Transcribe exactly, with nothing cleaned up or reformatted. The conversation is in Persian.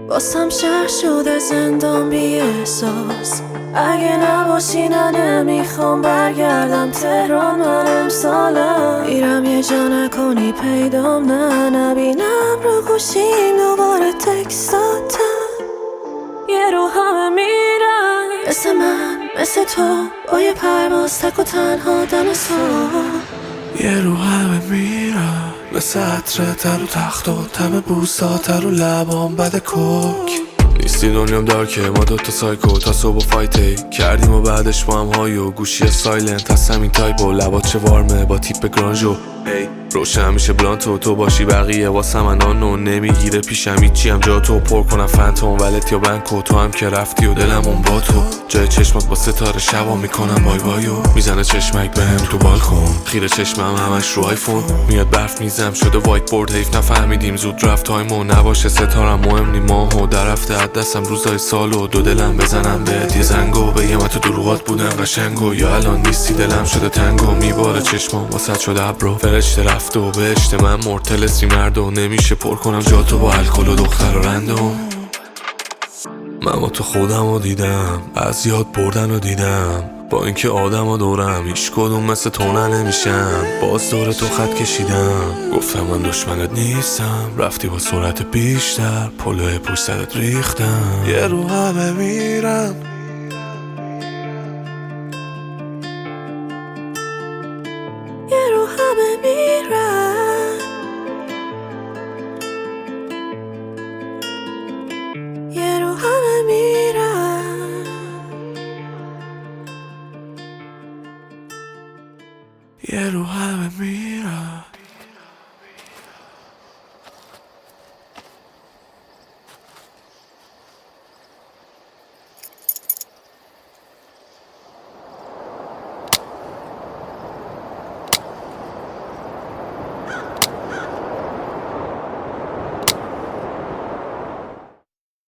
واسم شهر شده زندان بی احساس. اگه نباشی نه نمیخوام برگردم تهران. من امسالم میرم یه جا نکنی پیدام، نه نبینم رو گوشیم دوباره تکستاتم. یه رو همه میرن مثل من مثل تو، با یه پرواز تک و تنها دم سال. یه رو همه میرن مثل عطره تر و تخت و تم بوساتر و لبام بد کوک. نیستی دنیام دارکه، ما دوتا سایکو تا صبح و فایتی کردیم و بعدش با هم های و گوشی سایلنت هست همین تایپ و لبات چه وارمه با تیپ گرانجو. هی روشن میشه بلانتو، تو باشی بقیه واسه من آنو نمیگیره پیشم هیچی، هم جا تو پر کنم فنتوم ولت یا بنکو. تو هم که رفتی و دلم اون با تو جای چشمات با ستاره شبا میکنم بای بایو. میزنه چشمک بهم تو بالکن، خیره چشمم همش رو آیفون میاد برف میزم شده وایت بورد. حیف نفهمیدیم زود رفت تایمو، نباشه ستارم مهم نی ماهو در رفته از دستم روزای سالو. دو دلم بزنم بهت یه زنگو بگم من تو دروغات بودم قشنگو، یا الان نیستی دلم شده تنگو. میباره چشمام واسط شده ابرو، فرشته رفته و بهشت من مرتلسی مردو. نمیشه پر کنم جاتو با الکل و دختر و رندوم. من با تو خودم رو دیدم، از یاد بردن رو دیدم، با اینکه آدم و دورم هیچ کدوم مثل تو نه نمیشم. باز دور تو خط کشیدم گفتم من دشمنت نیستم، رفتی با سرعت بیشتر پلوی پشت سرت ریختم. یه رو همه میرم یه رو همه میرن یه رو همه میرن یه رو همه میرم